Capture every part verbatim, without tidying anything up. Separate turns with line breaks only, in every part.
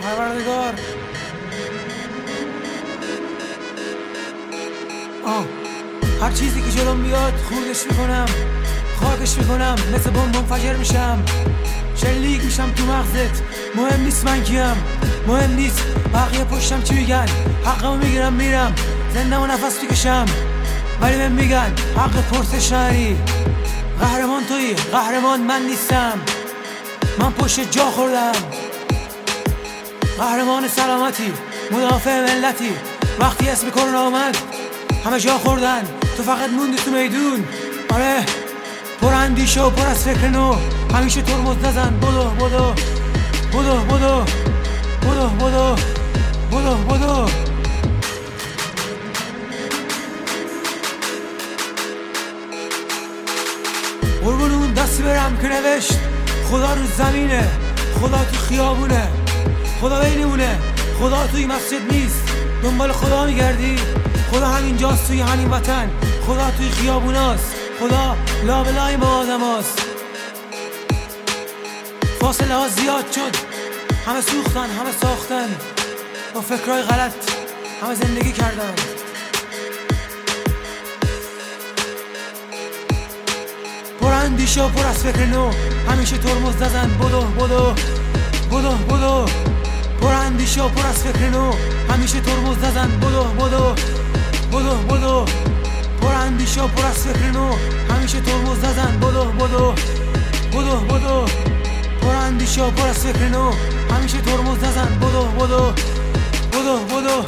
پروردگار. آه هر چیزی که جلوم بیاد خوردش میکنم، خاکش میکنم، مثل بمب منفجر میشم، شلیک میشم تو مغزت. مهم نیست من کیم، مهم نیست بقیه پشتم چی میگن، حقمو میگیرم میرم زنده و نفس میکشم. ولی من میگن حق پرسش نداری، قهرمان تویی، قهرمان من نیستم. من پشت جا خوردم، قهرمان سلامتی، مدافع ملتی. وقتی اسم کرونا آمد همه جا خوردن، تو فقط موندی تو میدون. آره پر اندیشه و پر از فکر نو، همیشه ترمز نزن. بدو بدو بدو بدو بدو بدو بدو بدو قربون اون دستی برم که نوشت خدا رو زمینه، خدا تو خیابونه، خدا بینمونه، خدا توی مسجد نیست. دنبال خدا میگردی، خدا همینجاست توی همین وطن، خدا توی خیابوناست، خدا لابلای ما آدم هاست. فاصله ها زیاد شد، همه سوختن، همه ساختن، با فکرهای غلط همه زندگی کردن. پر اندیشه و پر از فکر نو، همیشه ترمز نزن. بدو بدو بدو بدو پر اندیشه و پر از فکر نو، همیشه ترمز نزن. بدو بدو بدو بدو پر اندیشه و پر از فکر نو، همیشه ترمز نزن. بدو بدو بدو بدو پر اندیشه و پر از فکر نو، همیشه ترمز نزن. بدو بدو بدو بدو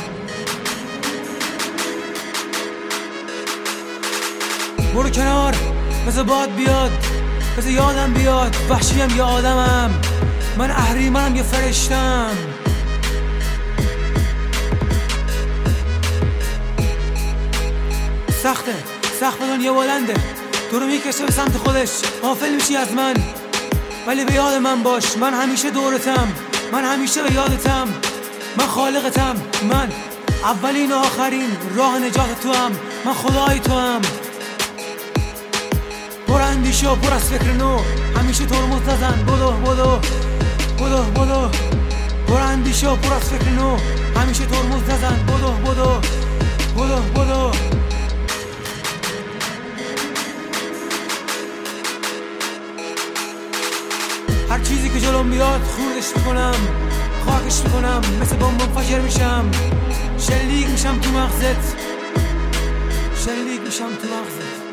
برو کنار، بذار باد بیاد، بذار یادم بیاد وحشیم یا آدمم، من اهریمنم یا فرشتم. سخته، سخت به دنیا بلنده، تو رو میکشه به سمت خودش، غافل میشی از من. ولی به یاد من باش، من همیشه دورتم، من همیشه به یادتم، من خالقتم، من اولین و آخرین راه نجات تو هم، من خدای تو هم. پر اندیشه و پر از فکر نو، همیشه ترمز نزن. بدو بدو بدو بدو پر اندیشه و پر از فکر نو، همیشه ترمز نزن. بدو بدو بدو بدو هر چیزی که جلوم میاد خوردش میکنم، خاکش میکنم، مثل بمب منفجر میشم، شلیک میشم تو مغزت، شلیک میشم تو مغزت.